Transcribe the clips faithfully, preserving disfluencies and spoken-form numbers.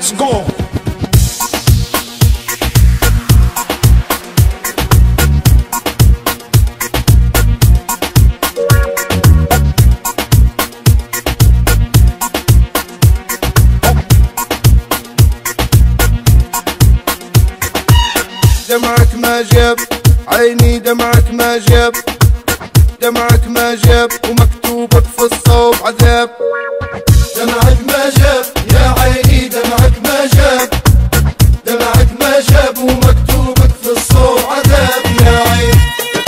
let's go. دمعك ما جاب عيني، دمعك ما جاب، دمعك ما جاب ومكتوبك في الصوب عذاب. دمعك ما جاب يا عيني، دمعك ما جاب، دمعك ما جاب ومكتوبك في الصوب عذاب يا عين.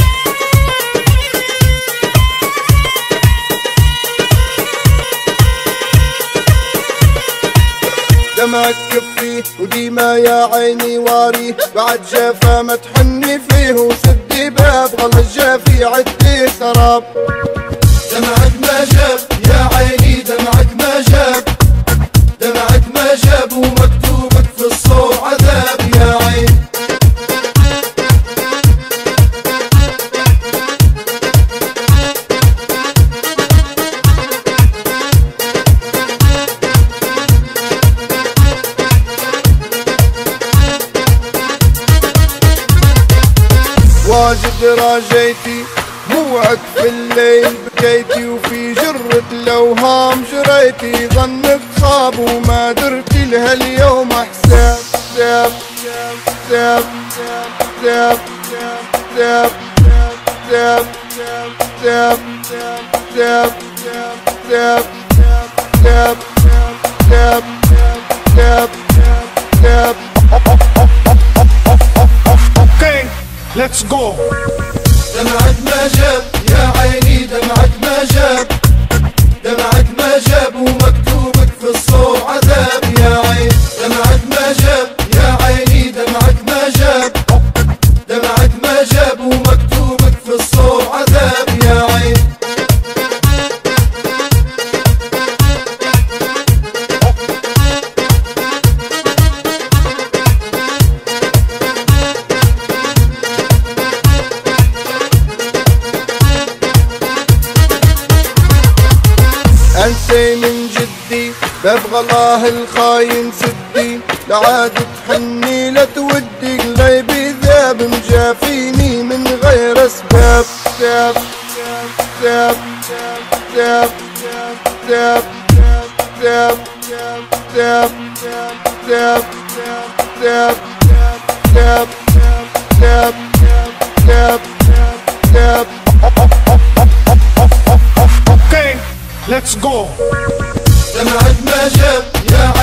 دمعك كفي وديما يا عيني واري، بعد جافا ما تحني فيه وسدي باب غل الجافي عدي سراب. دمعك ما جاب يا عيني، دمعك ما جاب، دمعك ما جاب ومكتوبك في الصوب عذاب يا عين. واجد راجيتي موعك في الليل بكيتي، وفي جرة الأوهام جريتي، ظنك خاب وما درتي لها اليوم حساب. حساب حساب حساب حساب حساب حساب حساب حساب حساب حساب حساب حساب. Okay, let's go. دمعك ما جاب يا عيني، دمعك ما جاب، دمعك ما جاب ومكتوبك في الصوب عذاب يا عين. دمعك ما جاب يا عيني، دمعك ما جاب، دمعك ما جاب ومكتوبك في الصوب عذاب يا عين. انسي من جدي باب غلاه الخاين سدي، لعاد تحني لا تودي قلبي ذاب مجافيني من غير اسباب. ساب ساب ساب ساب ساب ساب ساب ساب ساب ساب ساب ساب. Okay, let's go. دمعك ما جاب يا